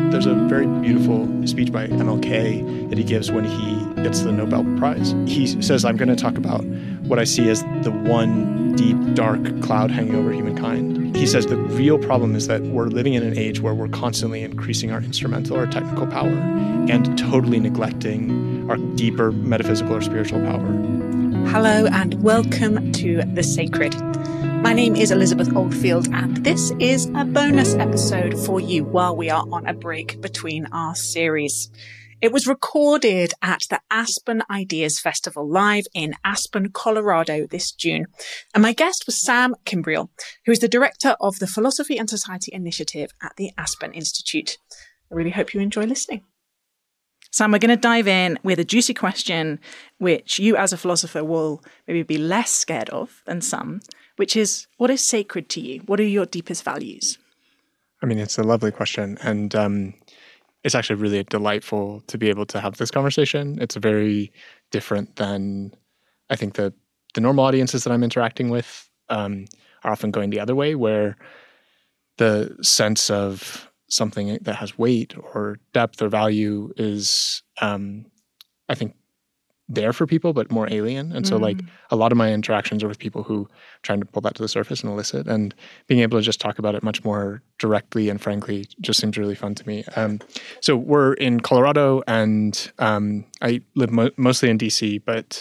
There's a very beautiful speech by MLK that he gives when he gets the Nobel Prize. He says, I'm going to talk about what I see as the one deep, dark cloud hanging over humankind. He says the real problem is that we're living in an age where we're constantly increasing our instrumental or technical power and totally neglecting our deeper metaphysical or spiritual power. Hello and welcome to The Sacred. My name is Elizabeth Oldfield, and this is a bonus episode for you while we are on a break between our series. It was recorded at the Aspen Ideas Festival live in Aspen, Colorado this June. And my guest was Sam Kimbriel, who is the director of the Philosophy and Society Initiative at the Aspen Institute. I really hope you enjoy listening. Sam, we're going to dive in with a juicy question, which you as a philosopher will maybe be less scared of than some, which is, what is sacred to you? What are your deepest values? I mean, it's a lovely question. And it's actually really delightful to be able to have this conversation. It's very different than, I think, the normal audiences that I'm interacting with are often going the other way, where the sense of something that has weight or depth or value is, I think, there for people, but more alien. And so like a lot of my interactions are with people who are trying to pull that to the surface and elicit, and being able to just talk about it much more directly and frankly just seems really fun to me. So we're in Colorado, and I live mostly in DC, but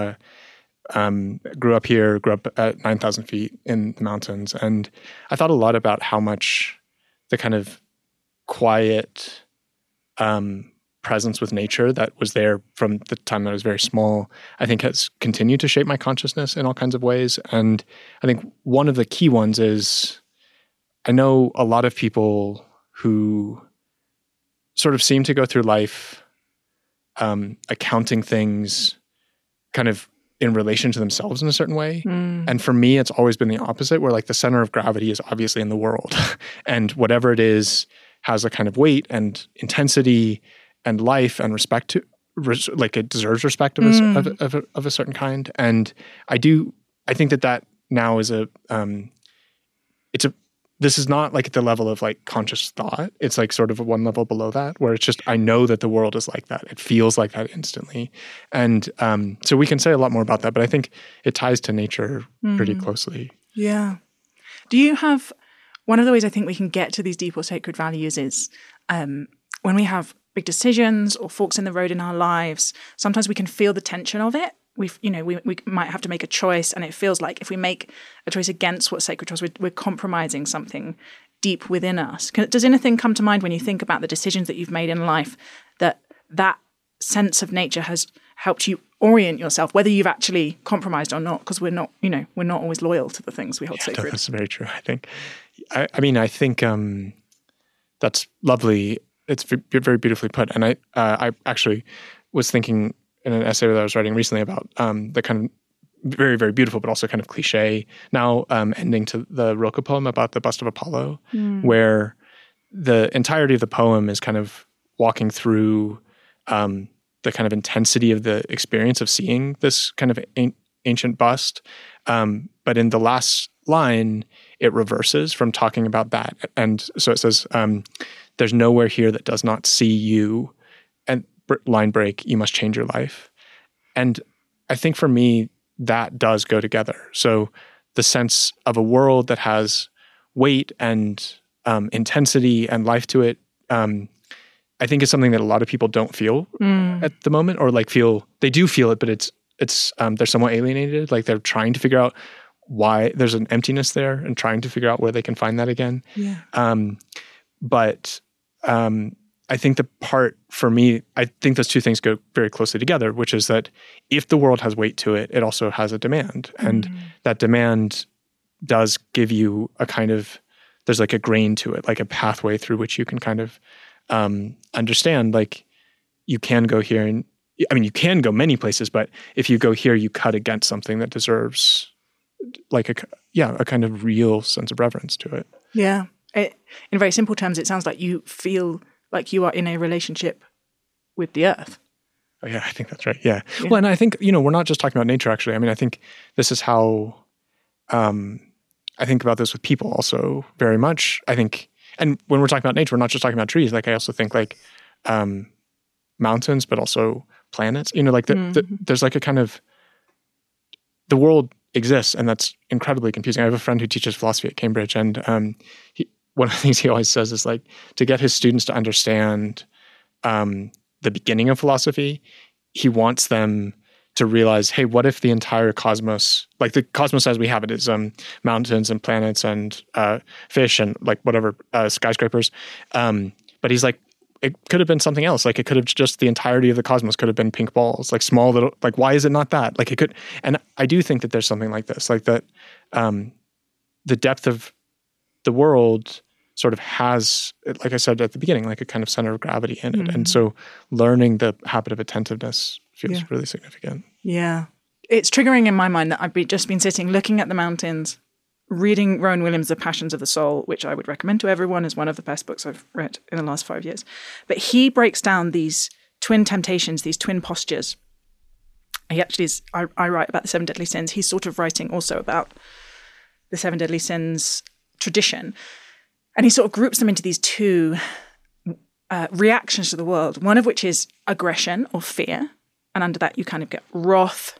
grew up here, grew up at 9,000 feet in the mountains. And I thought a lot about how much the kind of quiet presence with nature that was there from the time that I was very small, I think has continued to shape my consciousness in all kinds of ways. And I think one of the key ones is, I know a lot of people who sort of seem to go through life accounting things kind of in relation to themselves in a certain way. And for me, it's always been the opposite, where like the center of gravity is obviously in the world. And whatever it is has a kind of weight and intensity and life and respect to, like it deserves respect of a certain kind. And I think that now is this is not like at the level of like conscious thought. It's like sort of one level below that, where it's just, I know that the world is like that. It feels like that instantly. And so we can say a lot more about that, but I think it ties to nature pretty closely. Yeah. Do you have, one of the ways I think we can get to these deep or sacred values is when we have big decisions or forks in the road in our lives, sometimes we can feel the tension of it. We might have to make a choice, and it feels like if we make a choice against what's sacred to us, we're compromising something deep within us. Does anything come to mind when you think about the decisions that you've made in life, that sense of nature has helped you orient yourself, whether you've actually compromised or not? Because we're not always loyal to the things we hold sacred. That's very true, I think. I think that's lovely. It's very beautifully put. And I actually was thinking in an essay that I was writing recently about the kind of very, very beautiful, but also kind of cliche now ending to the Rilke poem about the bust of Apollo, where the entirety of the poem is kind of walking through the kind of intensity of the experience of seeing this kind of ancient bust. But in the last line, it reverses from talking about that. And so it says, there's nowhere here that does not see you, and line break, you must change your life. And I think for me, that does go together. So the sense of a world that has weight and intensity and life to it, I think is something that a lot of people don't feel at the moment, or like they do feel it, but it's they're somewhat alienated. Like they're trying to figure out why there's an emptiness there and trying to figure out where they can find that again. Yeah. But I think the part for me, I think those two things go very closely together, which is that if the world has weight to it, it also has a demand. And that demand does give you a kind of, there's like a grain to it, like a pathway through which you can kind of understand, like you can go here and, you can go many places, but if you go here, you cut against something that deserves like a kind of real sense of reverence to it. Yeah. In very simple terms, it sounds like you feel like you are in a relationship with the earth. Oh yeah, I think that's right. Yeah. Well, and I think, we're not just talking about nature, actually. I think this is how I think about this with people also very much. I think and when we're talking about nature, we're not just talking about trees. Like I also think like mountains, but also planets. Like there's like a kind of, the world exists, and that's incredibly confusing. I have a friend who teaches philosophy at Cambridge, and one of the things he always says is like, to get his students to understand the beginning of philosophy, he wants them to realize, hey, what if the entire cosmos, like the cosmos as we have it, is mountains and planets and fish and like whatever, skyscrapers. But he's like, it could have been something else. Like it could have just, the entirety of the cosmos could have been pink balls, like small little, like why is it not that? Like it could, and I do think that there's something like this, like that the depth of the world sort of has, like I said at the beginning, like a kind of center of gravity in it. And so learning the habit of attentiveness feels really significant. Yeah. It's triggering in my mind that I've just been sitting looking at the mountains, reading Rowan Williams' The Passions of the Soul, which I would recommend to everyone as one of the best books I've read in the last 5 years. But he breaks down these twin temptations, these twin postures. He actually is, I write about the 7 deadly sins. He's sort of writing also about the 7 deadly sins tradition. And he sort of groups them into these two reactions to the world, one of which is aggression or fear. And under that, you kind of get wrath.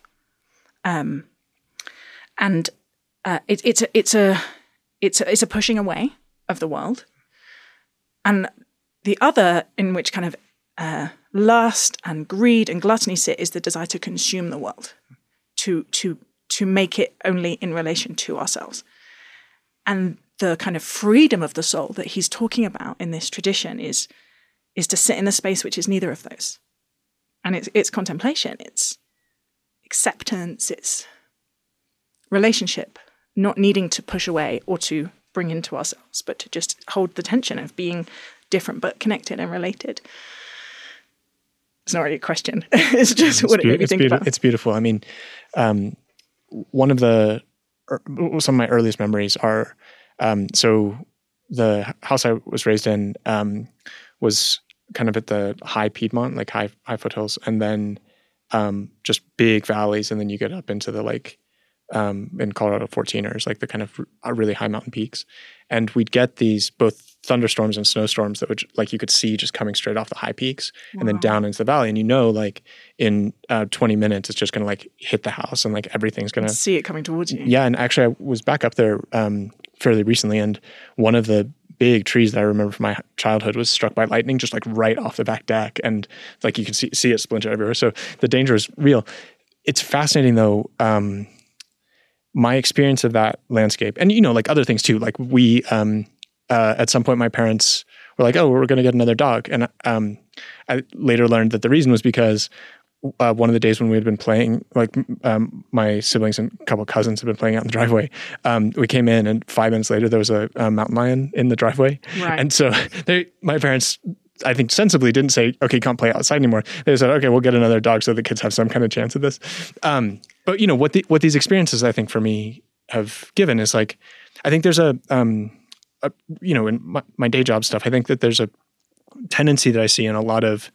It's a pushing away of the world. And the other, in which kind of lust and greed and gluttony sit, is the desire to consume the world, to make it only in relation to ourselves. And the kind of freedom of the soul that he's talking about in this tradition is to sit in a space which is neither of those. And it's contemplation, it's acceptance, it's relationship, not needing to push away or to bring into ourselves, but to just hold the tension of being different but connected and related. It's not really a question. It's just what it made me think about. It's beautiful. I mean, some of my earliest memories are, so the house I was raised in was kind of at the high Piedmont, like high foothills, and then just big valleys, and then you get up into the like in Colorado 14ers, like the kind of really high mountain peaks. And we'd get these both thunderstorms and snowstorms that would, like, you could see just coming straight off the high peaks and then down into the valley. And like in 20 minutes, it's just going to like hit the house and like everything's going to see it coming towards you. Yeah. And actually I was back up there fairly recently, and one of the big trees that I remember from my childhood was struck by lightning just like right off the back deck. And like you can see it splinter everywhere. So the danger is real. It's fascinating though. My experience of that landscape, and like other things too, like we, at some point my parents were like, oh, we're going to get another dog. And I later learned that the reason was because one of the days when we had been playing, like my siblings and a couple of cousins had been playing out in the driveway, we came in and 5 minutes later there was a mountain lion in the driveway. Right. And so my parents, I think sensibly didn't say, okay, you can't play outside anymore. They said, okay, we'll get another dog so the kids have some kind of chance at this. But what these experiences, I think for me have given is like, I think there's in my day job stuff, I think that there's a tendency that I see in a lot of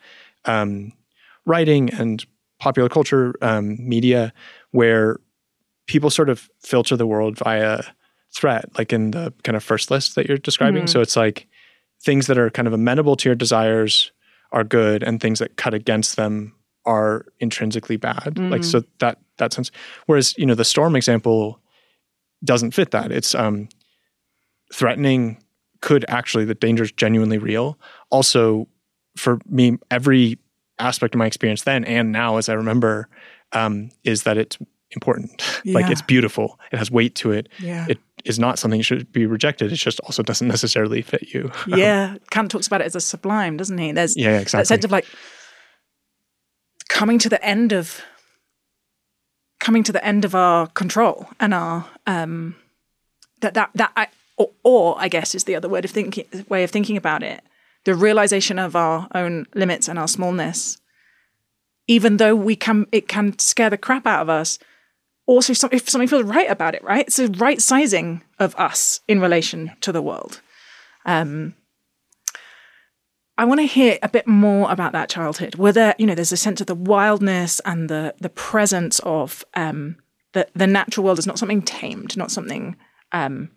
writing and popular culture media where people sort of filter the world via threat, like in the kind of first list that you're describing. Mm-hmm. So it's like things that are kind of amenable to your desires are good, and things that cut against them are intrinsically bad. Mm-hmm. Like, so that sense. Whereas, the storm example doesn't fit that. It's threatening, the danger is genuinely real. Also, for me, every aspect of my experience then and now, as I remember, is that it's important. Yeah. Like, it's beautiful. It has weight to it. Yeah. It is not something that should be rejected. It just also doesn't necessarily fit you. Yeah. Kant talks about it as a sublime, doesn't he? There's exactly. that sense of like coming to the end of our control and our or I guess is the other way of thinking about it. The realization of our own limits and our smallness, even though it can scare the crap out of us. Also, if something feels right about it, right? It's a right sizing of us in relation to the world. I want to hear a bit more about that childhood. Were there, there's a sense of the wildness and the presence of the natural world is not something tamed, not something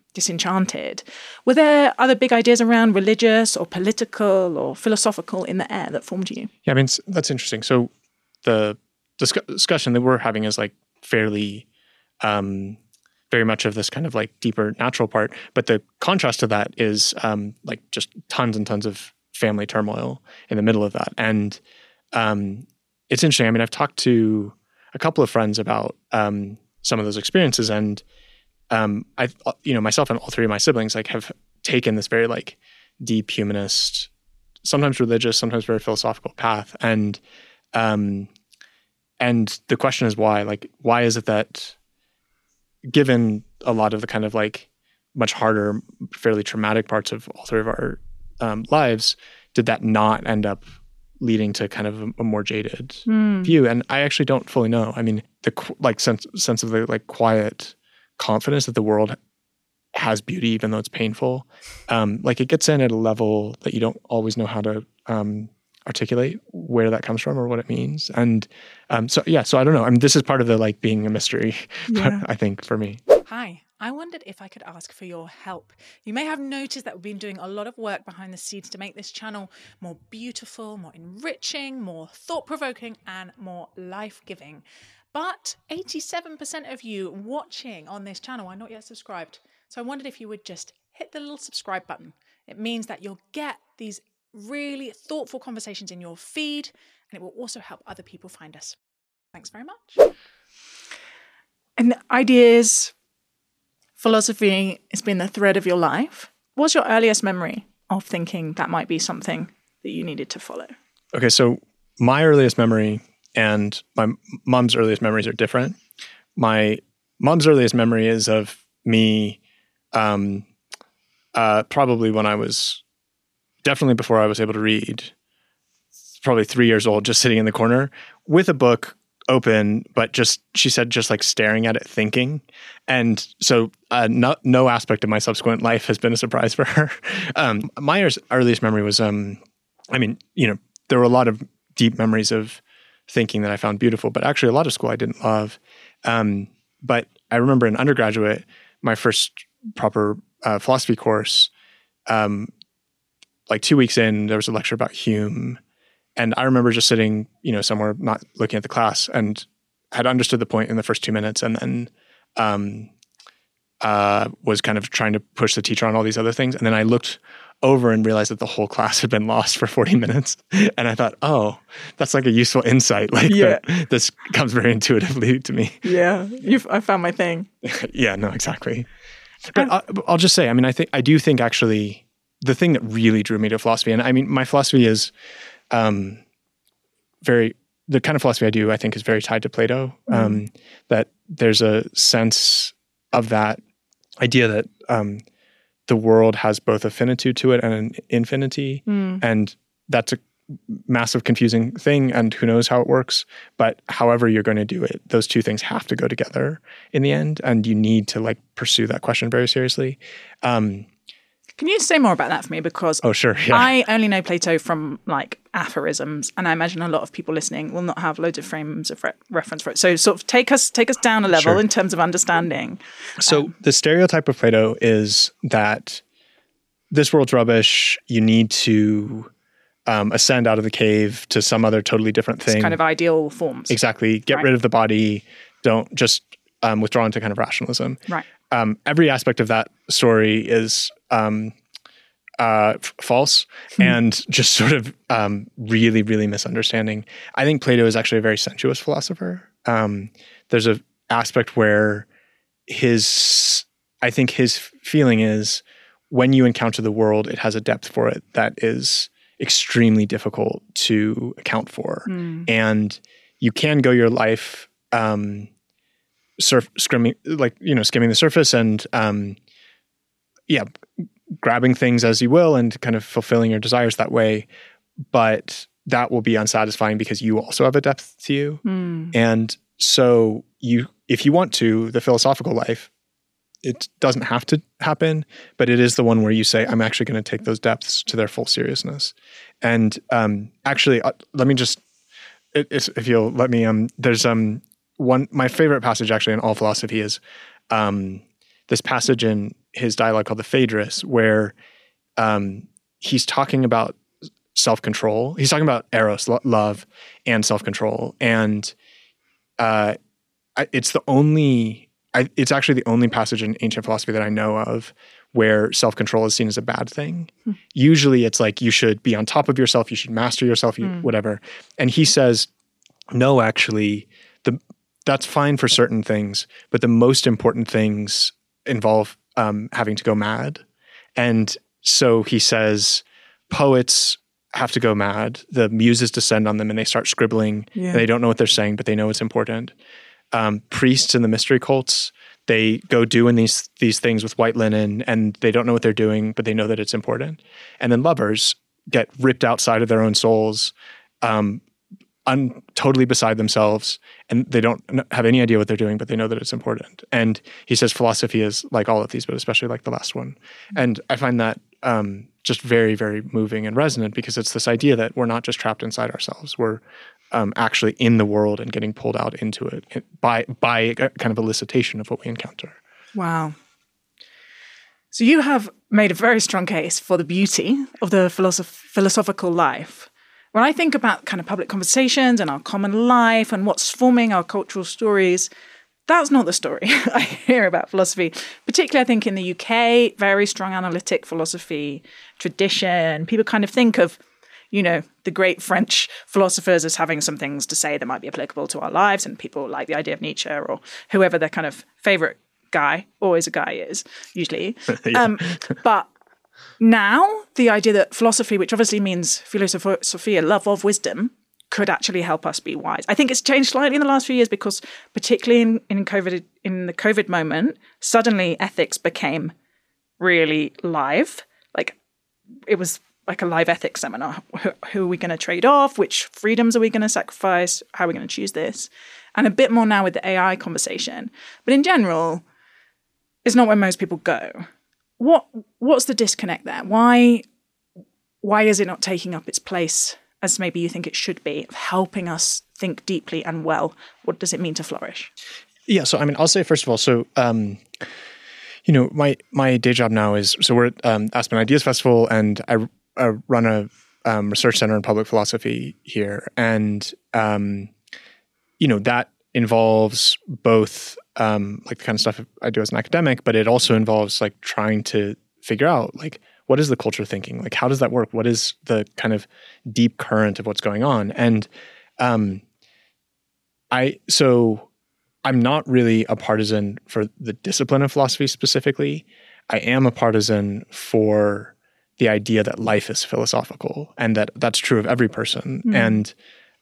Disenchanted. Were there other big ideas around religious or political or philosophical in the air that formed you? Yeah, I mean, that's interesting. So the discussion that we're having is like fairly, very much of this kind of like deeper natural part. But the contrast to that is like just tons and tons of family turmoil in the middle of that. And it's interesting. I mean, I've talked to a couple of friends about some of those experiences, and myself and all three of my siblings like have taken this very like deep humanist, sometimes religious, sometimes very philosophical path. And the question is why? Like, why is it that given a lot of the kind of like much harder, fairly traumatic parts of all three of our lives, did that not end up leading to kind of a more jaded view? And I actually don't fully know. I mean, the like sense of the like quiet confidence that the world has beauty, even though it's painful. Like it gets in at a level that you don't always know how to articulate where that comes from or what it means. And so I don't know. I mean, this is part of the like being a mystery, I think, for me. Hi. I wondered if I could ask for your help. You may have noticed that we've been doing a lot of work behind the scenes to make this channel more beautiful, more enriching, more thought-provoking, and more life-giving. But 87% of you watching on this channel are not yet subscribed. So I wondered if you would just hit the little subscribe button. It means that you'll get these really thoughtful conversations in your feed, and it will also help other people find us. Thanks very much. And ideas, philosophy has been the thread of your life. What's your earliest memory of thinking that might be something that you needed to follow? Okay, so my earliest memory and my mom's earliest memories are different. My mom's earliest memory is of me probably when I was, definitely before I was able to read, probably 3 years old, just sitting in the corner with a book open, but just, she said, just like staring at it, thinking. And so no aspect of my subsequent life has been a surprise for her. My earliest memory was, I mean, there were a lot of deep memories of thinking that I found beautiful, but actually a lot of school I didn't love. But I remember in undergraduate, my first proper philosophy course, like 2 weeks in, there was a lecture about Hume. And I remember just sitting, somewhere not looking at the class, and had understood the point in the first 2 minutes, and then was kind of trying to push the teacher on all these other things. And then I looked over and realized that the whole class had been lost for 40 minutes. And I thought, oh, that's like a useful insight. Like this comes very intuitively to me. Yeah, I found my thing. Yeah, no, exactly. But I'll just say, I mean, I do think actually the thing that really drew me to philosophy, and I mean, my philosophy is the kind of philosophy I do, I think, is very tied to Plato. That there's a sense of that idea that the world has both a finitude to it and an infinity. And that's a massive confusing thing, and who knows how it works. But however you're going to do it, those two things have to go together in the end, and you need to like pursue that question very seriously. Can you say more about that for me? Because sure, yeah. I only know Plato from like aphorisms, and I imagine a lot of people listening will not have loads of frames of reference for it. So sort of take us down a level in terms of understanding. So the stereotype of Plato is that this world's rubbish. You need to ascend out of the cave to some other totally different thing. It's kind of ideal forms. Exactly. Get rid of the body. Don't just withdraw into kind of rationalism. Right. Every aspect of that story is false and just sort of really, really misunderstanding. I think Plato is actually a very sensuous philosopher. There's an aspect where his feeling is when you encounter the world, it has a depth for it that is extremely difficult to account for. And you can go your life skimming the surface and grabbing things as you will and kind of fulfilling your desires that way, but that will be unsatisfying because you also have a depth to you. And so if you want to, the philosophical life, it doesn't have to happen, but it is the one where you say, I'm actually going to take those depths to their full seriousness. And actually, let me just, if you'll let me, there's my favorite passage actually in all philosophy is this passage in his dialogue called the Phaedrus, where he's talking about self-control. He's talking about eros, love, and self-control. And it's actually the only passage in ancient philosophy that I know of where self-control is seen as a bad thing. Usually it's like you should be on top of yourself, you should master yourself, whatever. And he says, no, actually, that's fine for certain things, but the most important things involve having to go mad. And so he says, poets have to go mad. The muses descend on them and they start scribbling. And they don't know what they're saying, but they know it's important. Priests in the mystery cults, they go doing these things with white linen and they don't know what they're doing, but they know that it's important. And then lovers get ripped outside of their own souls, totally beside themselves, and they don't have any idea what they're doing, but they know that it's important. And he says philosophy is like all of these, but especially like the last one. And I find that just very, very moving and resonant, because it's this idea that we're not just trapped inside ourselves. We're actually in the world and getting pulled out into it by a kind of elicitation of what we encounter. Wow. So you have made a very strong case for the beauty of the philosophical life. When I think about kind of public conversations and our common life and what's forming our cultural stories, that's not the story I hear about philosophy. Particularly, I think in the UK, very strong analytic philosophy tradition. People kind of think of, the great French philosophers as having some things to say that might be applicable to our lives, and people like the idea of Nietzsche or whoever their kind of favorite guy, always a guy is, usually. But now the idea that philosophy, which obviously means philosophia, love of wisdom, could actually help us be wise. I think it's changed slightly in the last few years because particularly in the COVID moment, suddenly ethics became really live. Like it was like a live ethics seminar. Who are we going to trade off? Which freedoms are we going to sacrifice? How are we going to choose this? And a bit more now with the AI conversation. But in general, it's not where most people go. What's the disconnect there? Why is it not taking up its place as maybe you think it should be, of helping us think deeply and well? What does it mean to flourish? Yeah, so I'll say first of all, so my day job now is, so we're at Aspen Ideas Festival, and I run a research center in public philosophy here, and that involves both like the kind of stuff I do as an academic, but it also involves like trying to figure out like, what is the culture thinking? Like, how does that work? What is the kind of deep current of what's going on? And I'm not really a partisan for the discipline of philosophy specifically. I am a partisan for the idea that life is philosophical, and that's true of every person. And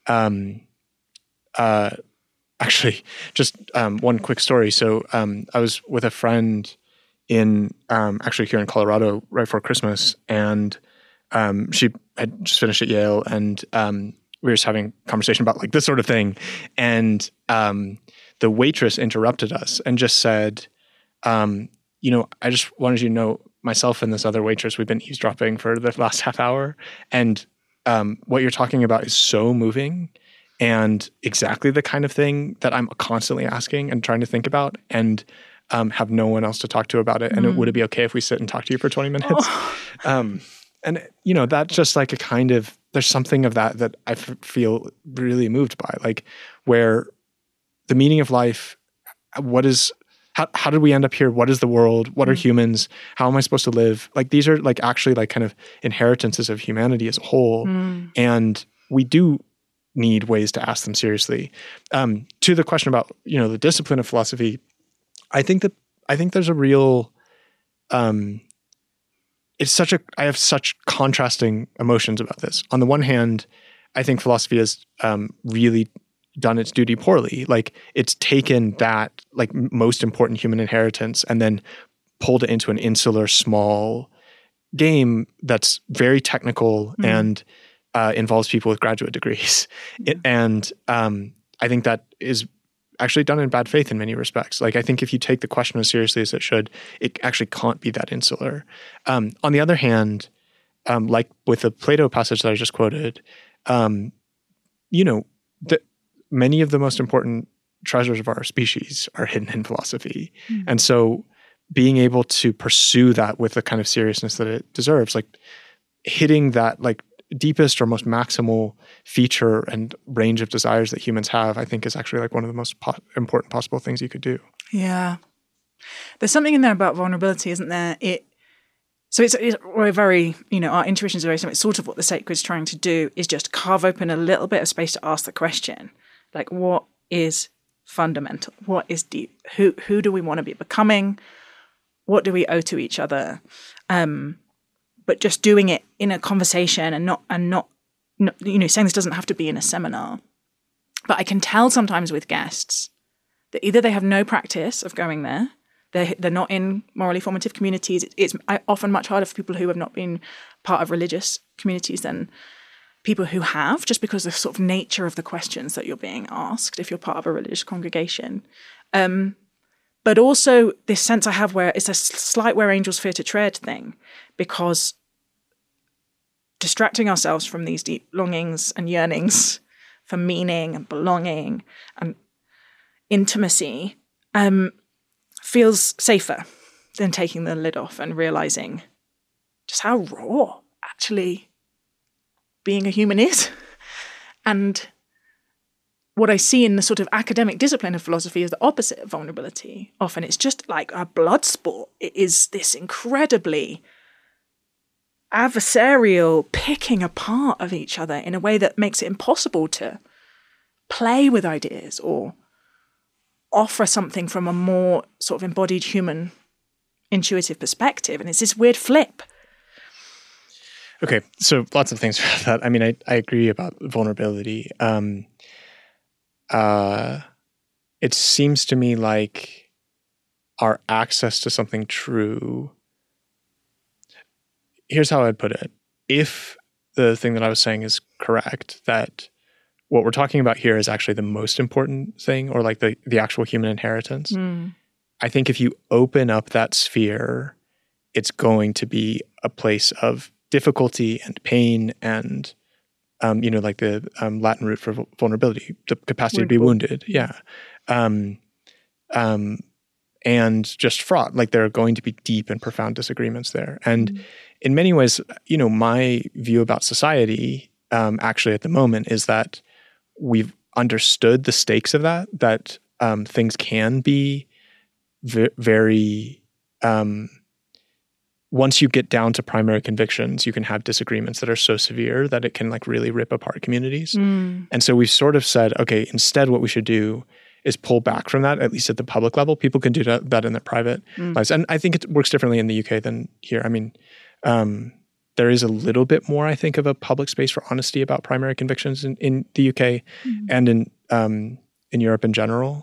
actually, just one quick story. So I was with a friend in actually here in Colorado right before Christmas, and she had just finished at Yale, and we were just having a conversation about like this sort of thing, and the waitress interrupted us and just said, I just wanted you to know, myself and this other waitress, we've been eavesdropping for the last half hour, and what you're talking about is so moving and exactly the kind of thing that I'm constantly asking and trying to think about, and have no one else to talk to about it. And would it be okay if we sit and talk to you for 20 minutes? And that's just like a kind of, there's something of that I feel really moved by, like where the meaning of life, how did we end up here? What is the world? What are humans? How am I supposed to live? Like these are like actually like kind of inheritances of humanity as a whole. And we do need ways to ask them seriously. To the question about, the discipline of philosophy, I think there's a real, I have such contrasting emotions about this. On the one hand, I think philosophy has really done its duty poorly. Like it's taken that like most important human inheritance and then pulled it into an insular, small game that's very technical and involves people with graduate degrees. And I think that is actually done in bad faith in many respects. Like I think if you take the question as seriously as it should, it actually can't be that insular. On the other hand, like with the Plato passage that I just quoted, many of the most important treasures of our species are hidden in philosophy. And so being able to pursue that with the kind of seriousness that it deserves, like hitting that like deepest or most maximal feature and range of desires that humans have, I think is actually like one of the most important possible things you could do. Yeah. There's something in there about vulnerability, isn't there? We're very, our intuitions are very similar. It's sort of what the sacred's trying to do is just carve open a little bit of space to ask the question, like, what is fundamental? What is deep? Who do we want to be becoming? What do we owe to each other? But just doing it in a conversation and not saying this doesn't have to be in a seminar. But I can tell sometimes with guests that either they have no practice of going there, they're not in morally formative communities. It's often much harder for people who have not been part of religious communities than people who have, just because of the sort of nature of the questions that you're being asked if you're part of a religious congregation. But also this sense I have where it's a slight where angels fear to tread thing, because distracting ourselves from these deep longings and yearnings for meaning and belonging and intimacy feels safer than taking the lid off and realizing just how raw actually being a human is. And what I see in the sort of academic discipline of philosophy is the opposite of vulnerability. Often it's just like a blood sport. It is this incredibly adversarial picking apart of each other in a way that makes it impossible to play with ideas or offer something from a more sort of embodied human intuitive perspective. And it's this weird flip. Okay, so lots of things about that. I mean, I agree about vulnerability. It seems to me like our access to something true. Here's how I'd put it. If the thing that I was saying is correct, that what we're talking about here is actually the most important thing, or like the actual human inheritance, I think if you open up that sphere, it's going to be a place of difficulty and pain and like the Latin root for vulnerability, the capacity to be wounded. Yeah. And just fraught. Like there are going to be deep and profound disagreements there. And in many ways, my view about society actually at the moment is that we've understood the stakes of that things can be very once you get down to primary convictions, you can have disagreements that are so severe that it can like really rip apart communities. And so we've sort of said, okay, instead what we should do is pull back from that, at least at the public level. People can do that in their private lives. And I think it works differently in the UK than here. I mean, there is a little bit more, I think, of a public space for honesty about primary convictions in the UK and in Europe in general.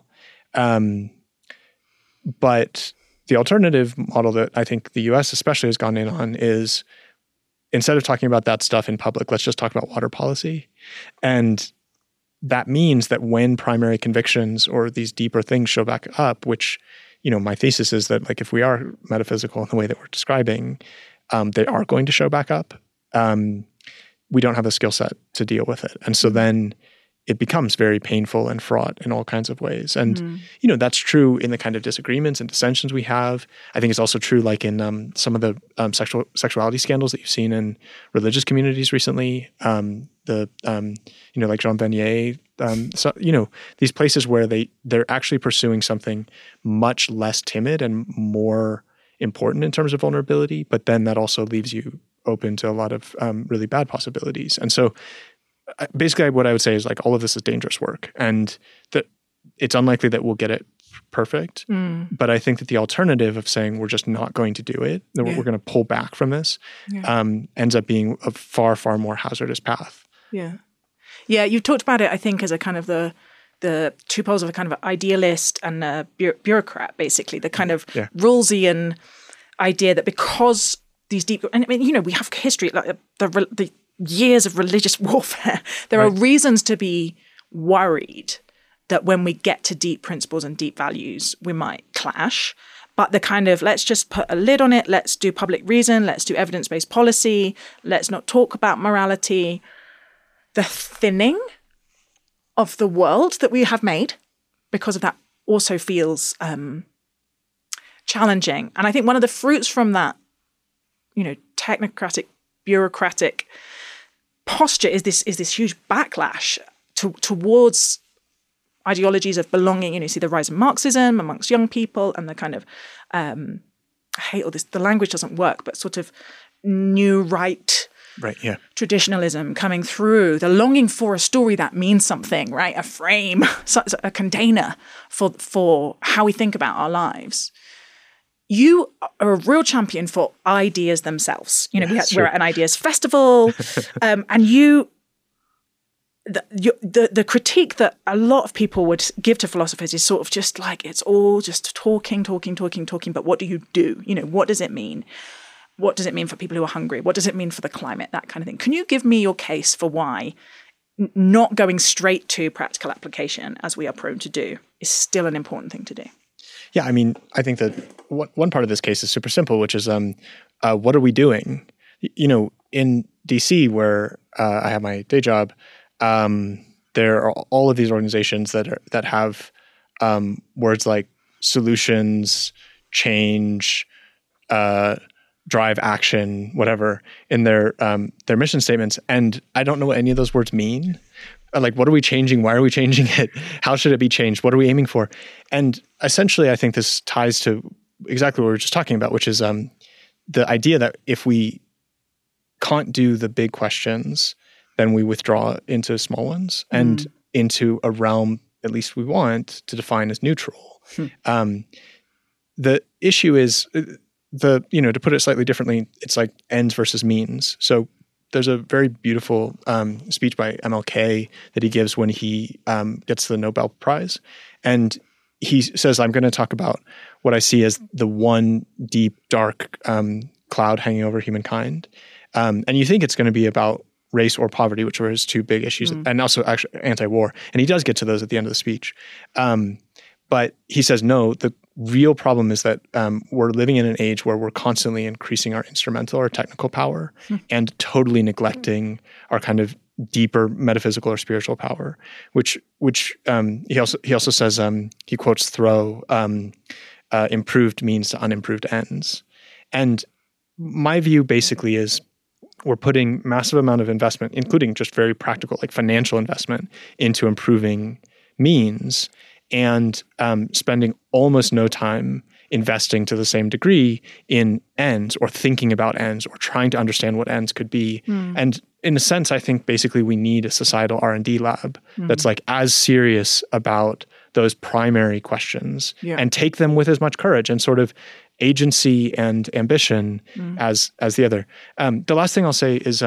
But the alternative model that I think the US especially has gone in on is, instead of talking about that stuff in public, let's just talk about water policy. And that means that when primary convictions or these deeper things show back up, which, my thesis is that like if we are metaphysical in the way that we're describing, they are going to show back up. We don't have the skill set to deal with it. And so then it becomes very painful and fraught in all kinds of ways. And, that's true in the kind of disagreements and dissensions we have. I think it's also true like in some of the sexuality scandals that you've seen in religious communities recently, like Jean Vanier, these places where they're actually pursuing something much less timid and more important in terms of vulnerability, but then that also leaves you open to a lot of really bad possibilities. And so basically what I would say is like all of this is dangerous work, and that it's unlikely that we'll get it perfect. But I think that the alternative of saying we're just not going to do it, that we're going to pull back from this, ends up being a far, far more hazardous path. Yeah. You've talked about it, I think, as a kind of the two poles of a kind of idealist and a bureaucrat, basically, the kind of Rawlsian idea that because these deep, and I mean, we have history, like the years of religious warfare, there are reasons to be worried that when we get to deep principles and deep values, we might clash. But the kind of, let's just put a lid on it, let's do public reason, let's do evidence-based policy, let's not talk about morality, the thinning of the world that we have made because of that also feels challenging. And I think one of the fruits from that, technocratic, bureaucratic posture is this huge backlash towards ideologies of belonging. You see the rise of Marxism amongst young people and the kind of, I hate all this, the language doesn't work, but sort of new right traditionalism coming through, the longing for a story that means something, right? A frame, a container for how we think about our lives. You are a real champion for ideas themselves. We're at an ideas festival, and the critique that a lot of people would give to philosophers is sort of just like, it's all just talking, but what do you do? What does it mean? What does it mean for people who are hungry? What does it mean for the climate? That kind of thing. Can you give me your case for why not going straight to practical application, as we are prone to do, is still an important thing to do? Yeah, I mean, I think that one part of this case is super simple, which is what are we doing? In DC, where I have my day job, there are all of these organizations that have words like solutions, change, drive action, whatever, in their mission statements. And I don't know what any of those words mean. Like, what are we changing? Why are we changing it? How should it be changed? What are we aiming for? And essentially, I think this ties to exactly what we were just talking about, which is the idea that if we can't do the big questions, then we withdraw into small ones and into a realm, at least we want, to define as neutral. The issue is to put it slightly differently, it's like ends versus means. So there's a very beautiful speech by MLK that he gives when he gets the Nobel Prize. And he says, I'm going to talk about what I see as the one deep, dark cloud hanging over humankind. And you think it's going to be about race or poverty, which were his two big issues, and also actually anti-war. And he does get to those at the end of the speech. But he says, no, the real problem is that we're living in an age where we're constantly increasing our instrumental or technical power and totally neglecting our kind of deeper metaphysical or spiritual power, which he also says, he quotes Thoreau, improved means to unimproved ends. And my view basically is we're putting massive amount of investment, including just very practical, like financial investment, into improving means, and spending almost no time investing to the same degree in ends or thinking about ends or trying to understand what ends could be. And in a sense, I think basically we need a societal R&D lab that's like as serious about those primary questions and take them with as much courage and sort of agency and ambition as the other. The last thing I'll say is,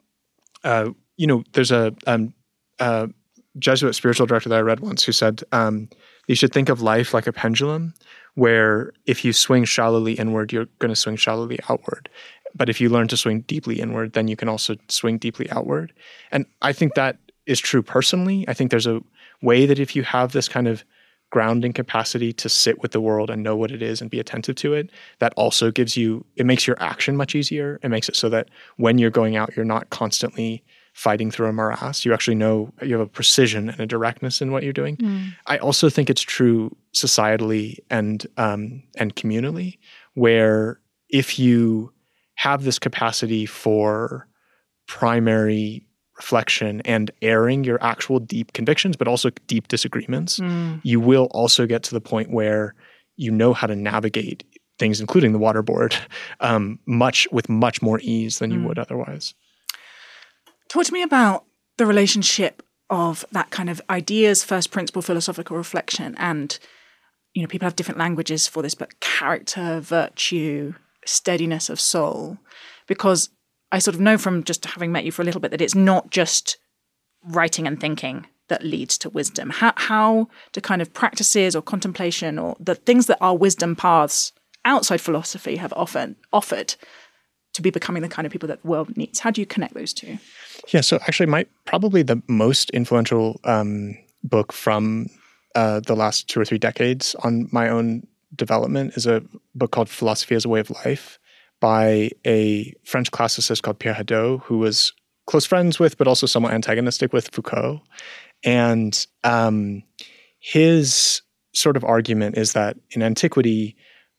there's a Jesuit spiritual director that I read once who said, you should think of life like a pendulum, where if you swing shallowly inward, you're going to swing shallowly outward. But if you learn to swing deeply inward, then you can also swing deeply outward. And I think that is true personally. I think there's a way that if you have this kind of grounding capacity to sit with the world and know what it is and be attentive to it, that also it makes your action much easier. It makes it so that when you're going out, you're not constantly fighting through a morass. You actually know you have a precision and a directness in what you're doing. I also think it's true societally and communally, where if you have this capacity for primary reflection and airing your actual deep convictions, but also deep disagreements, you will also get to the point where you know how to navigate things, including the waterboard, with much more ease than you would otherwise. Talk to me about the relationship of that kind of ideas, first principle philosophical reflection, and people have different languages for this, but character, virtue, steadiness of soul, because I sort of know from just having met you for a little bit that it's not just writing and thinking that leads to wisdom. How do kind of practices or contemplation or the things that are wisdom paths outside philosophy have often offered to be becoming the kind of people that the world needs? How do you connect those two? Yeah, so actually probably the most influential book from the last 2 or 3 decades on my own development is a book called Philosophy as a Way of Life by a French classicist called Pierre Hadot, who was close friends with, but also somewhat antagonistic with Foucault. And his sort of argument is that in antiquity,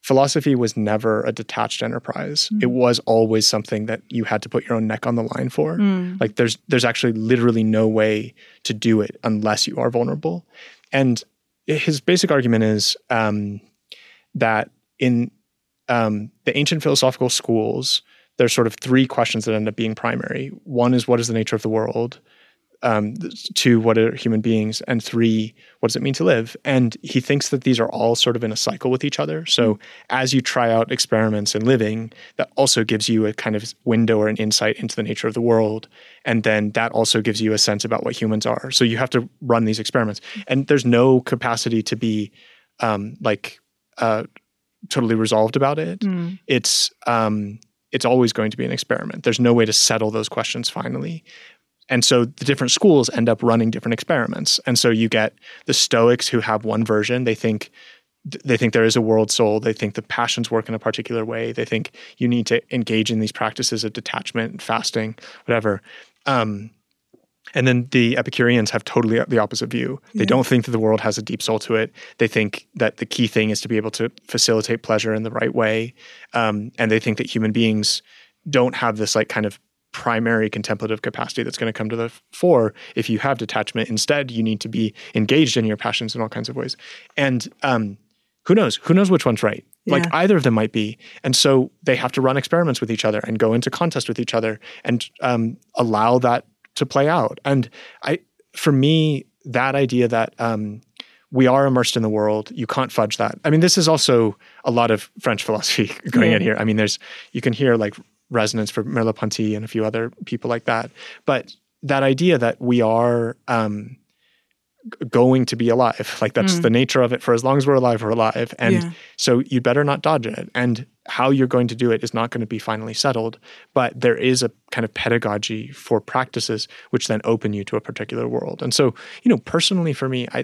philosophy was never a detached enterprise. It was always something that you had to put your own neck on the line for. Like there's actually literally no way to do it unless you are vulnerable. And his basic argument is that in the ancient philosophical schools, there's sort of three questions that end up being primary. One is, what is the nature of the world? Two, what are human beings? And three, what does it mean to live? And he thinks that these are all sort of in a cycle with each other. So as you try out experiments in living, that also gives you a kind of window or an insight into the nature of the world. And then that also gives you a sense about what humans are. So you have to run these experiments. And there's no capacity to be totally resolved about it. It's always going to be an experiment. There's no way to settle those questions finally. And so the different schools end up running different experiments. And so you get the Stoics who have one version. They think there is a world soul. They think the passions work in a particular way. They think you need to engage in these practices of detachment, fasting, whatever. And then the Epicureans have totally the opposite view. They don't think that the world has a deep soul to it. They think that the key thing is to be able to facilitate pleasure in the right way. And they think that human beings don't have this like kind of primary contemplative capacity that's going to come to the fore if you have detachment. Instead, you need to be engaged in your passions in all kinds of ways. And who knows? Who knows which one's right? Like either of them might be. And so they have to run experiments with each other and go into contest with each other and allow that to play out. And for me, that idea that we are immersed in the world, you can't fudge that. I mean, this is also a lot of French philosophy going in here. I mean, you can hear like resonance for Merleau-Ponty and a few other people like that. But that idea that we are going to be alive, like that's the nature of it. For as long as we're alive. And so you'd better not dodge it. And how you're going to do it is not going to be finally settled. But there is a kind of pedagogy for practices which then open you to a particular world. And so, personally for me,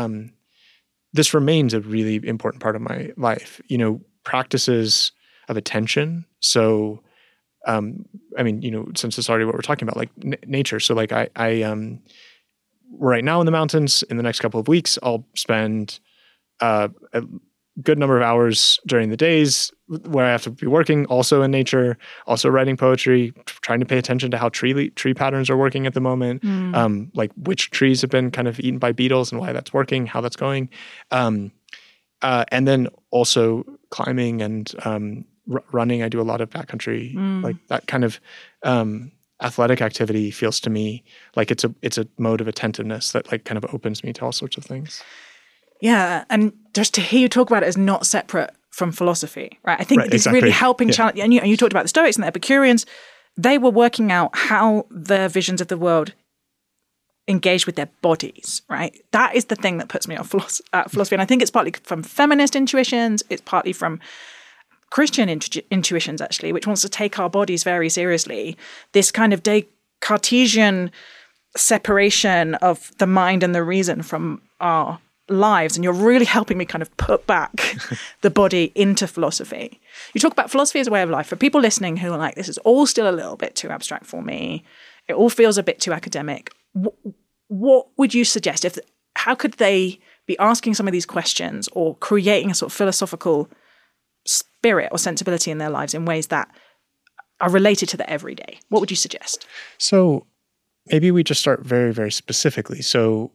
this remains a really important part of my life. Practices of attention. So since it's already what we're talking about, like nature. So like I right now in the mountains, in the next couple of weeks, I'll spend a good number of hours during the days where I have to be working also in nature, also writing poetry, trying to pay attention to how tree patterns are working at the moment, like which trees have been kind of eaten by beetles and why that's working, how that's going. And then also climbing and running. I do a lot of backcountry, like that kind of athletic activity feels to me like it's a mode of attentiveness that like kind of opens me to all sorts of things. Yeah, and just to hear you talk about it as not separate from philosophy, right? I think it's really helping challenge. And you talked about the Stoics and the Epicureans. They were working out how their visions of the world engage with their bodies, right? That is the thing that puts me off philosophy. And I think it's partly from feminist intuitions. It's partly from Christian intuitions, actually, which wants to take our bodies very seriously. This kind of Cartesian separation of the mind and the reason from our lives. And you're really helping me kind of put back the body into philosophy. You talk about philosophy as a way of life. For people listening who are like, this is all still a little bit too abstract for me, it all feels a bit too academic, what would you suggest? How could they be asking some of these questions or creating a sort of philosophical spirit or sensibility in their lives in ways that are related to the everyday? What would you suggest? So maybe we just start very, very specifically. So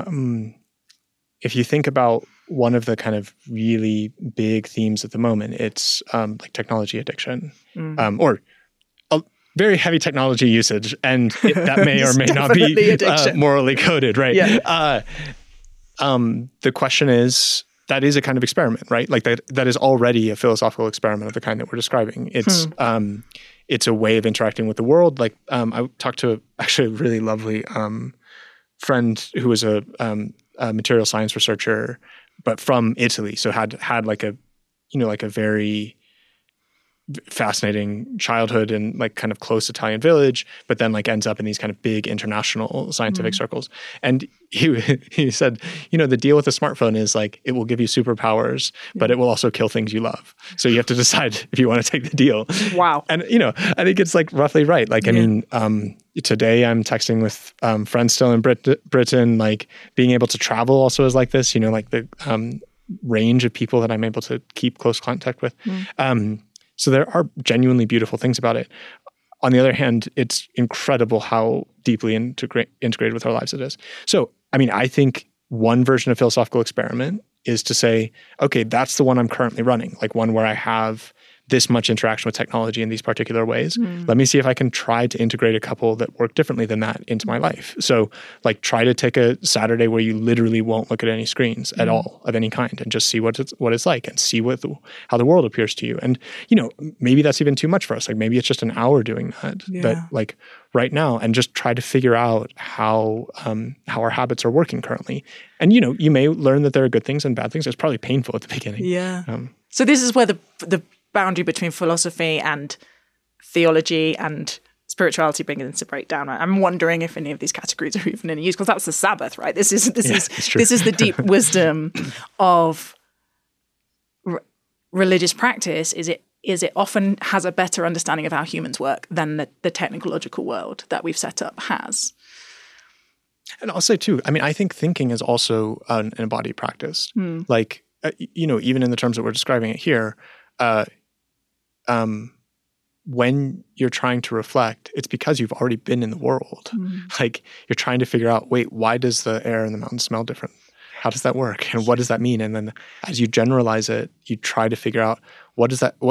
if you think about one of the kind of really big themes at the moment, it's like technology addiction, or a very heavy technology usage, and that may or may not be morally coded, right? Yeah. The question is, that is a kind of experiment, right? Like that is already a philosophical experiment of the kind that we're describing. It's a way of interacting with the world. Like I talked to actually a really lovely friend who was a material science researcher, but from Italy. So had like a very fascinating childhood in like kind of close Italian village, but then like ends up in these kind of big international scientific circles. And he said, the deal with the smartphone is like, it will give you superpowers, but it will also kill things you love. So you have to decide if you want to take the deal. Wow. And, I think it's like roughly right. Like, I mean, today I'm texting with friends still in Britain, like being able to travel also is like this, like range of people that I'm able to keep close contact with. So there are genuinely beautiful things about it. On the other hand, it's incredible how deeply integrated with our lives it is. So, I mean, I think one version of philosophical experiment is to say, okay, that's the one I'm currently running, like one where I have this much interaction with technology in these particular ways. Let me see if I can try to integrate a couple that work differently than that into my life. So like try to take a Saturday where you literally won't look at any screens at all of any kind and just see what it's like and see how the world appears to you. And, maybe that's even too much for us. Like maybe it's just an hour doing that, but like right now, and just try to figure out how our habits are working currently. And, you may learn that there are good things and bad things. It's probably painful at the beginning. Yeah. So this is where the boundary between philosophy and theology and spirituality begins to break down. I'm wondering if any of these categories are even in use, because that's the Sabbath, right? This is the deep wisdom of religious practice. Is it often has a better understanding of how humans work than the technological world that we've set up has. And I'll say too, I mean, I think thinking is also an embodied practice. Like, even in the terms that we're describing it here, when you're trying to reflect, it's because you've already been in the world. Like you're trying to figure out, wait, why does the air in the mountains smell different? How does that work? And what does that mean? And then as you generalize it, you try to figure out how does that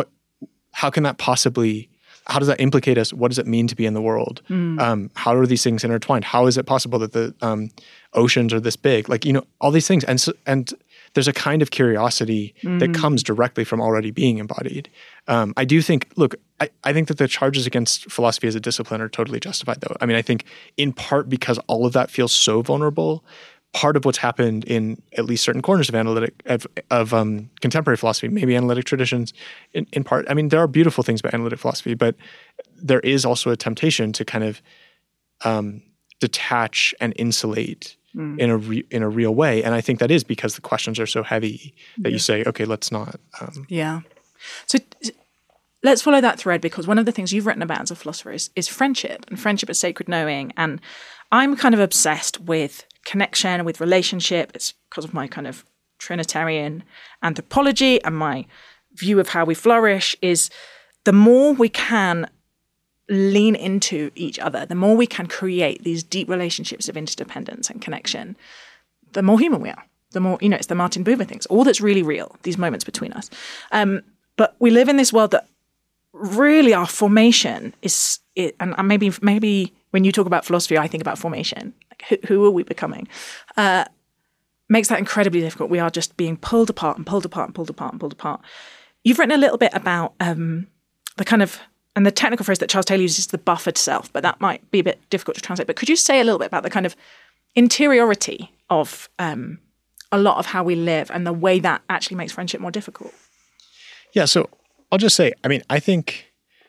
implicate us? What does it mean to be in the world? How are these things intertwined? How is it possible that the oceans are this big? Like, all these things. And there's a kind of curiosity that comes directly from already being embodied. I do think, I think that the charges against philosophy as a discipline are totally justified, though. I mean, I think in part because all of that feels so vulnerable, part of what's happened in at least certain corners of contemporary philosophy, maybe analytic traditions, in part. I mean, there are beautiful things about analytic philosophy, but there is also a temptation to kind of detach and insulate in a real way. And I think that is because the questions are so heavy that you say, okay, let's not. So let's follow that thread, because one of the things you've written about as a philosopher is friendship, and friendship as sacred knowing. And I'm kind of obsessed with connection, with relationship. It's because of my kind of Trinitarian anthropology and my view of how we flourish is the more we can lean into each other, the more we can create these deep relationships of interdependence and connection, the more human we are. The more, it's the Martin Buber things, all that's really real, these moments between us. But we live in this world that really our formation and maybe when you talk about philosophy, I think about formation. Like who are we becoming? Makes that incredibly difficult. We are just being pulled apart and pulled apart and pulled apart and pulled apart. You've written a little bit about the kind of, and the technical phrase that Charles Taylor uses is the buffered self, but that might be a bit difficult to translate. But could you say a little bit about the kind of interiority of a lot of how we live and the way that actually makes friendship more difficult? Yeah, so I'll just say, I mean, I think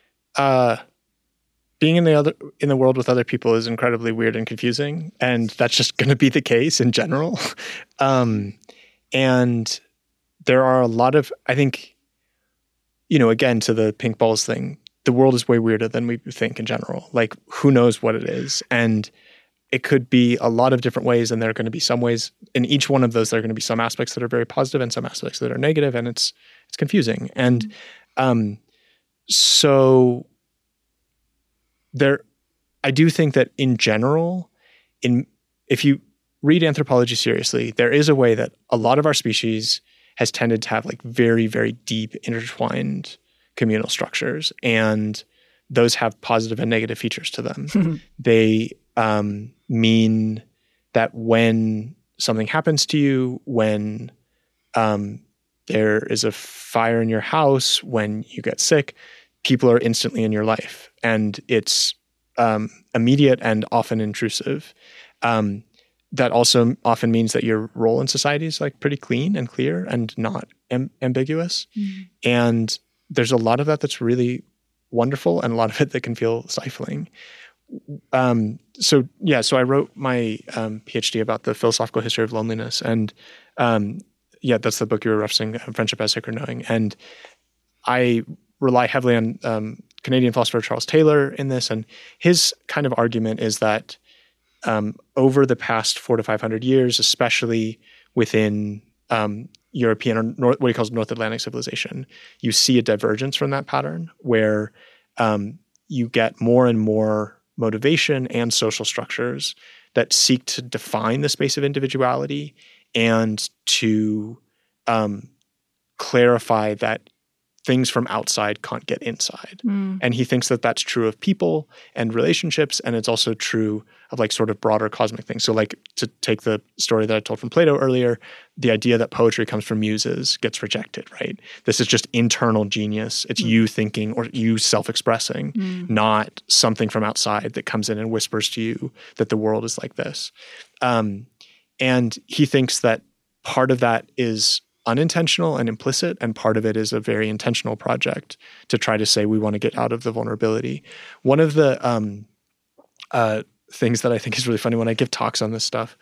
being in the world with other people is incredibly weird and confusing, and that's just going to be the case in general. And there are a lot of, I think, again, to the pink balls thing, the world is way weirder than we think in general. Like, who knows what it is? And it could be a lot of different ways, and there are going to be some ways, in each one of those, there are going to be some aspects that are very positive and some aspects that are negative, and it's confusing. And so I do think that in general, if you read anthropology seriously, there is a way that a lot of our species has tended to have like very, very deep intertwined communal structures, and those have positive and negative features to them. They mean that when something happens to you, when there is a fire in your house, when you get sick, people are instantly in your life, and it's immediate and often intrusive. That also often means that your role in society is like pretty clean and clear and not ambiguous. And there's a lot of that that's really wonderful, and a lot of it that can feel stifling. So I wrote my PhD about the philosophical history of loneliness, and that's the book you were referencing, Friendship as Sacred Knowing. And I rely heavily on Canadian philosopher Charles Taylor in this, and his kind of argument is that over the past 400 to 500 years, especially within European or what he calls North Atlantic civilization, you see a divergence from that pattern where you get more and more motivation and social structures that seek to define the space of individuality and to clarify that things from outside can't get inside. And he thinks that that's true of people and relationships, and it's also true of like sort of broader cosmic things. So like to take the story that I told from Plato earlier, the idea that poetry comes from muses gets rejected, right? This is just internal genius. It's you thinking or you self-expressing, not something from outside that comes in and whispers to you that the world is like this. And he thinks that part of that is unintentional and implicit, and part of it is a very intentional project to try to say we want to get out of the vulnerability. One of the things that I think is really funny when I give talks on this stuff,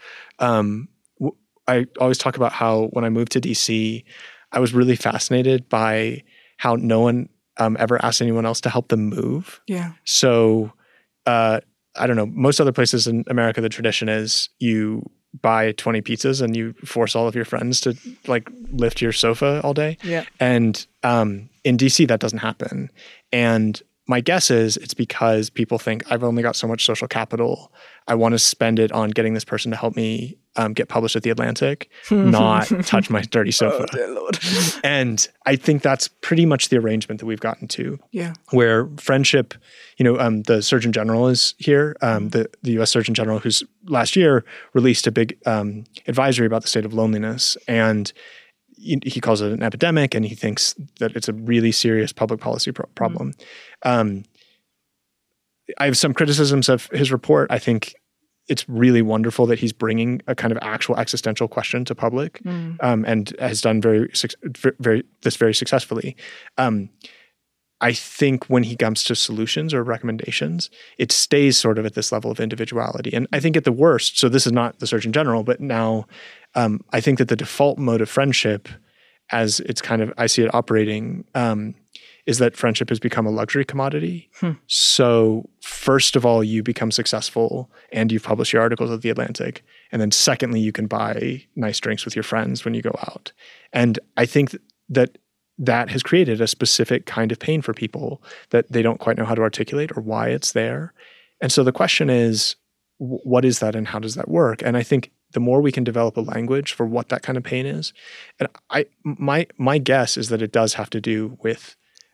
I always talk about how when I moved to DC, I was really fascinated by how no one ever asked anyone else to help them move. Yeah. So I don't know, most other places in America, the tradition is you buy 20 pizzas and you force all of your friends to like lift your sofa all day. Yeah. And in DC, that doesn't happen. And my guess is it's because people think I've only got so much social capital. I want to spend it on getting this person to help me get published at The Atlantic, not touch my dirty sofa. Oh, dear Lord. And I think that's pretty much the arrangement that we've gotten to. Yeah. Where friendship, the Surgeon General is here, the U.S. Surgeon General, who's last year released a big advisory about the state of loneliness. And he calls it an epidemic, and he thinks that it's a really serious public policy problem. I have some criticisms of his report. I think it's really wonderful that he's bringing a kind of actual existential question to public, and has done very successfully. I think when he comes to solutions or recommendations, it stays sort of at this level of individuality. And I think at the worst, so this is not the Surgeon General, but now I think that the default mode of friendship, as it's kind of, I see it operating, is that friendship has become a luxury commodity. So first of all, you become successful and you've published your articles at The Atlantic. And then secondly, you can buy nice drinks with your friends when you go out. And I think that has created a specific kind of pain for people that they don't quite know how to articulate or why it's there. And so the question is, what is that and how does that work? And I think the more we can develop a language for what that kind of pain is, and my guess is that it does have to do with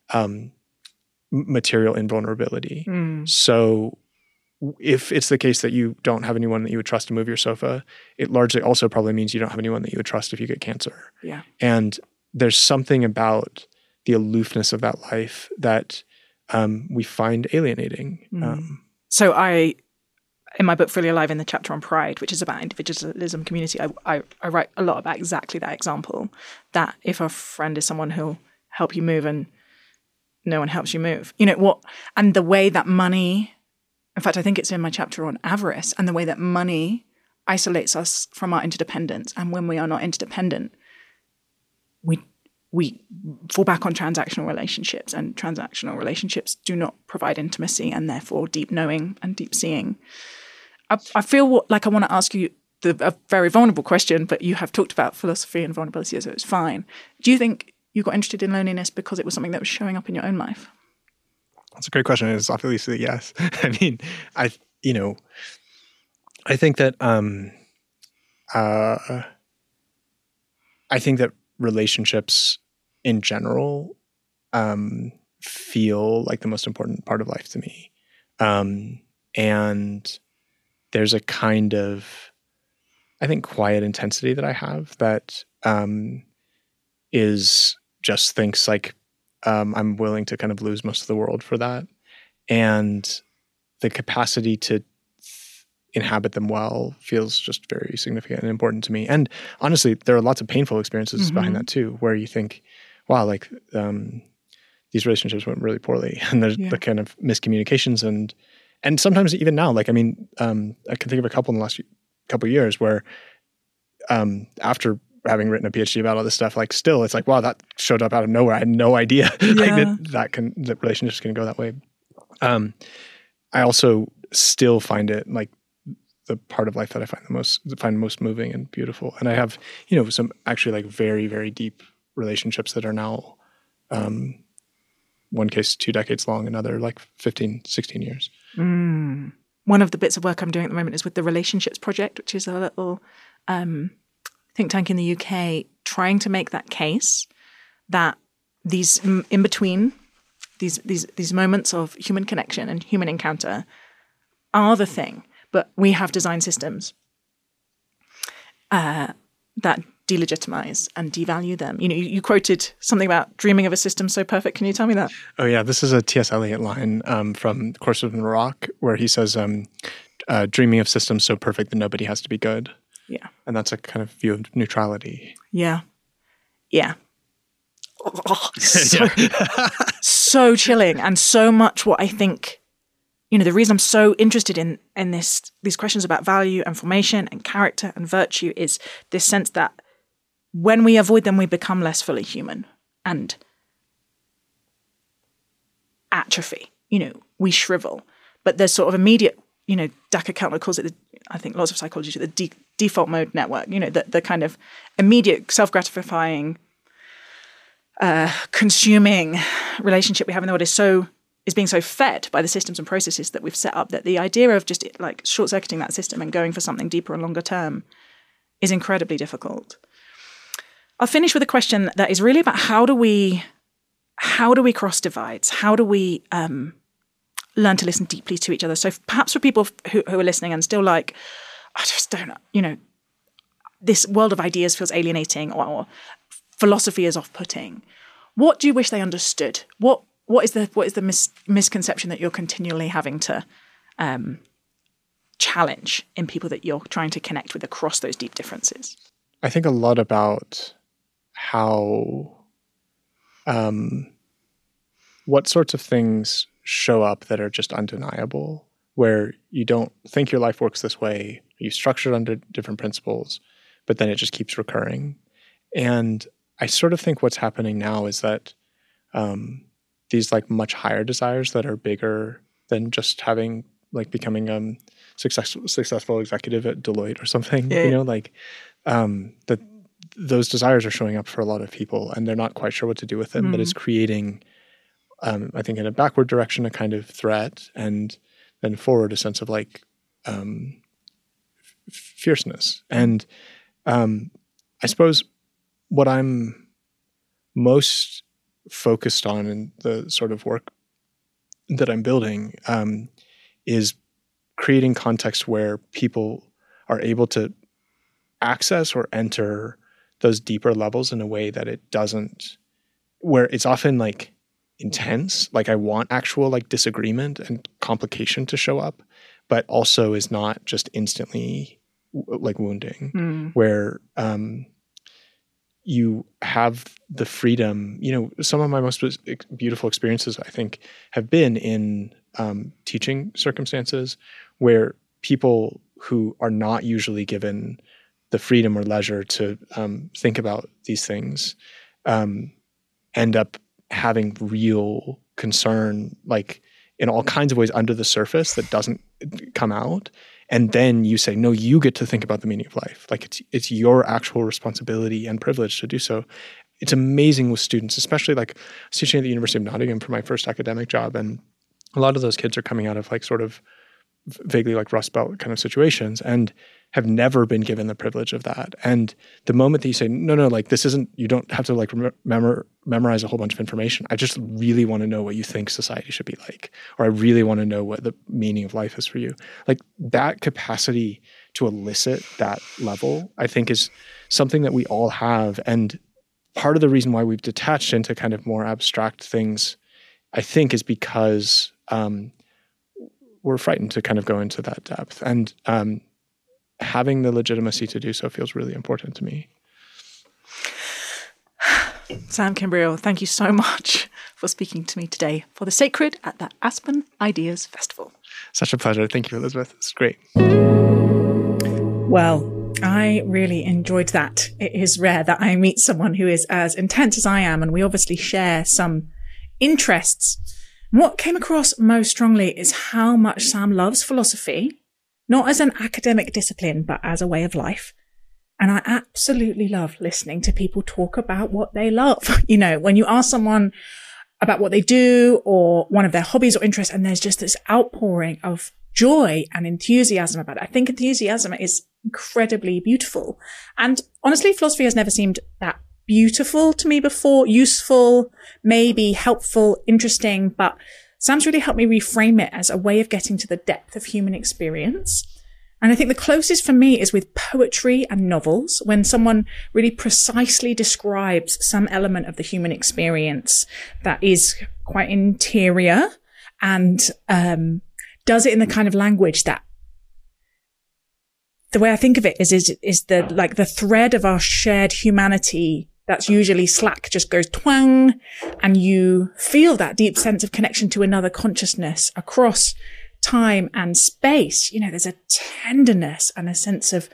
material invulnerability. So if it's the case that you don't have anyone that you would trust to move your sofa, it largely also probably means you don't have anyone that you would trust if you get cancer. Yeah. And there's something about the aloofness of that life that we find alienating. So in my book, Fully Alive, in the chapter on pride, which is about individualism community, I write a lot about exactly that example, that if a friend is someone who'll help you move and no one helps you move, and the way that money, in fact, I think it's in my chapter on avarice, and the way that money isolates us from our interdependence. And when we are not interdependent, we fall back on transactional relationships, and transactional relationships do not provide intimacy and therefore deep knowing and deep seeing. I feel like I want to ask you a very vulnerable question, but you have talked about philosophy and vulnerability, so it's fine. Do you think you got interested in loneliness because it was something that was showing up in your own life? That's a great question. It's obviously yes. I mean, I think that relationships in general feel like the most important part of life to me. And there's a kind of, I think, quiet intensity that I have that is just thinks like I'm willing to kind of lose most of the world for that. And the capacity to inhabit them well feels just very significant and important to me. And honestly, there are lots of painful experiences behind that too, where you think, wow, like these relationships went really poorly, and there's the kind of miscommunications and sometimes even now, like, I mean, I can think of a couple in the last couple of years where after having written a PhD about all this stuff, like still it's like, wow, that showed up out of nowhere. I had no idea like that relationships can go that way. I also still find it like the part of life that I find most moving and beautiful. And I have, some actually like very, very deep relationships that are now, one case 2 decades long, another like 15, 16 years. One of the bits of work I'm doing at the moment is with the Relationships Project, which is a little think tank in the UK trying to make that case that these in between these moments of human connection and human encounter are the thing, but we have design systems that delegitimize and devalue them. You quoted something about dreaming of a system so perfect. Can you tell me that? Oh yeah, this is a T.S. Eliot line from Course in the Rock, where he says, dreaming of systems so perfect that nobody has to be good. Yeah. And that's a kind of view of neutrality. Yeah. Oh, so chilling, and so much what I think, the reason I'm so interested in these questions about value and formation and character and virtue is this sense that when we avoid them, we become less fully human and atrophy. We shrivel. But there's sort of immediate, Dacher Keltner calls it, I think lots of psychologists, the default mode network, the kind of immediate self-gratifying, consuming relationship we have in the world is being so fed by the systems and processes that we've set up, that the idea of just like short-circuiting that system and going for something deeper and longer term is incredibly difficult. I'll finish with a question that is really about how do we cross divides? How do we learn to listen deeply to each other? So perhaps for people who are listening and still like, I just don't know, this world of ideas feels alienating or philosophy is off-putting. What do you wish they understood? What is the misconception that you're continually having to challenge in people that you're trying to connect with across those deep differences? I think a lot about how, what sorts of things show up that are just undeniable, where you don't think your life works this way, you structure it under different principles, but then it just keeps recurring. And I sort of think what's happening now is that these like much higher desires that are bigger than just becoming successful executive at Deloitte or something, that those desires are showing up for a lot of people and they're not quite sure what to do with them, but it's creating, I think in a backward direction, a kind of threat, and then forward a sense of like fierceness. And I suppose what I'm most focused on in the sort of work that I'm building is creating context where people are able to access or enter those deeper levels in a way that it doesn't, where it's often like intense, like I want actual like disagreement and complication to show up, but also is not just instantly like wounding, where you have the freedom. Some of my most beautiful experiences, I think, have been in teaching circumstances where people who are not usually given the freedom or leisure to think about these things end up having real concern, like in all kinds of ways under the surface that doesn't come out. And then you say, no, you get to think about the meaning of life. Like it's your actual responsibility and privilege to do so. It's amazing with students, especially like I was teaching at the University of Nottingham for my first academic job. And a lot of those kids are coming out of like sort of vaguely like Rust Belt kind of situations and have never been given the privilege of that. And the moment that you say, no, like this isn't, you don't have to like memorize a whole bunch of information. I just really want to know what you think society should be like, or I really want to know what the meaning of life is for you. Like that capacity to elicit that level, I think is something that we all have. And part of the reason why we've detached into kind of more abstract things, I think, is because we're frightened to kind of go into that depth. And having the legitimacy to do so feels really important to me. Sam Kimbriel, thank you so much for speaking to me today for The Sacred at the Aspen Ideas Festival. Such a pleasure. Thank you, Elizabeth. It's great. Well, I really enjoyed that. It is rare that I meet someone who is as intense as I am, and we obviously share some interests. What came across most strongly is how much Sam loves philosophy not as an academic discipline, but as a way of life. And I absolutely love listening to people talk about what they love. You know, when you ask someone about what they do or one of their hobbies or interests, and there's just this outpouring of joy and enthusiasm about it. I think enthusiasm is incredibly beautiful. And honestly, philosophy has never seemed that beautiful to me before, useful, maybe helpful, interesting, but Sam's really helped me reframe it as a way of getting to the depth of human experience. And I think the closest for me is with poetry and novels, when someone really precisely describes some element of the human experience that is quite interior and does it in the kind of language that, the way I think of it is the, like the thread of our shared humanity that's usually slack just goes twang, and you feel that deep sense of connection to another consciousness across time and space. You know, there's a tenderness and a sense of,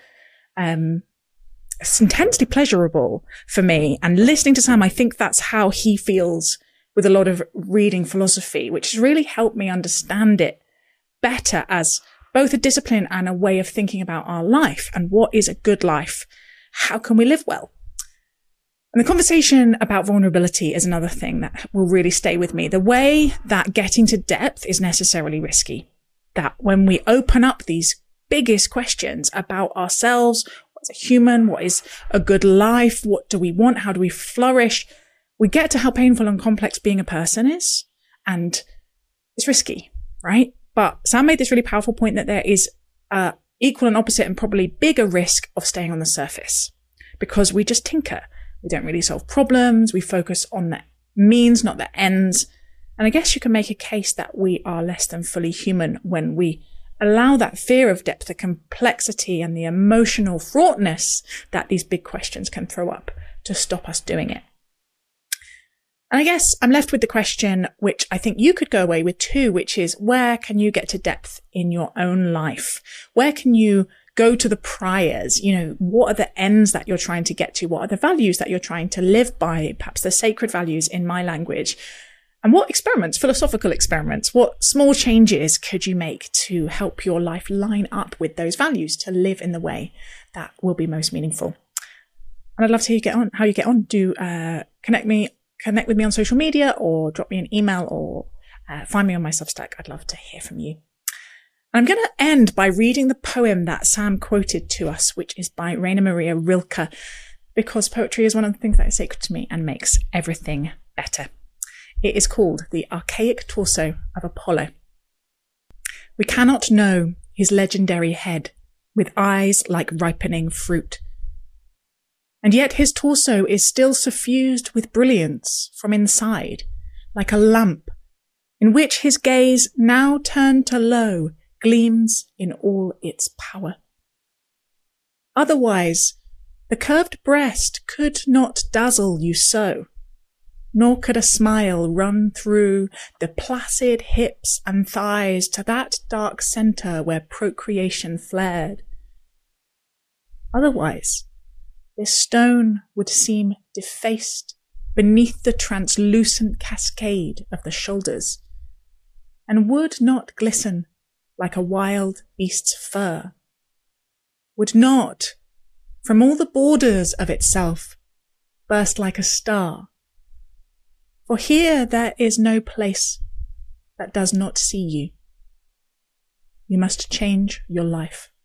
it's intensely pleasurable for me. And listening to Sam, I think that's how he feels with a lot of reading philosophy, which has really helped me understand it better as both a discipline and a way of thinking about our life and what is a good life. How can we live well? And the conversation about vulnerability is another thing that will really stay with me. The way that getting to depth is necessarily risky. That when we open up these biggest questions about ourselves, what's a human, what is a good life, what do we want, how do we flourish, we get to how painful and complex being a person is. And it's risky, right? But Sam made this really powerful point that there is equal and opposite and probably bigger risk of staying on the surface, because we just tinker. We don't really solve problems. We focus on the means, not the ends. And I guess you can make a case that we are less than fully human when we allow that fear of depth, the complexity and the emotional fraughtness that these big questions can throw up to stop us doing it. And I guess I'm left with the question, which I think you could go away with too, which is, where can you get to depth in your own life? Where can you go to the priors? You know, what are the ends that you're trying to get to? What are the values that you're trying to live by? Perhaps the sacred values in my language. And what experiments, philosophical experiments, what small changes could you make to help your life line up with those values, to live in the way that will be most meaningful? And I'd love to hear how you get on. Do connect with me on social media, or drop me an email, or find me on my Substack. I'd love to hear from you. I'm going to end by reading the poem that Sam quoted to us, which is by Rainer Maria Rilke, because poetry is one of the things that is sacred to me and makes everything better. It is called The Archaic Torso of Apollo. We cannot know his legendary head with eyes like ripening fruit. And yet his torso is still suffused with brilliance from inside, like a lamp, in which his gaze, now turned to low, gleams in all its power. Otherwise, the curved breast could not dazzle you so, nor could a smile run through the placid hips and thighs to that dark centre where procreation flared. Otherwise, this stone would seem defaced beneath the translucent cascade of the shoulders, and would not glisten like a wild beast's fur, would not, from all the borders of itself, burst like a star. For here there is no place that does not see you. You must change your life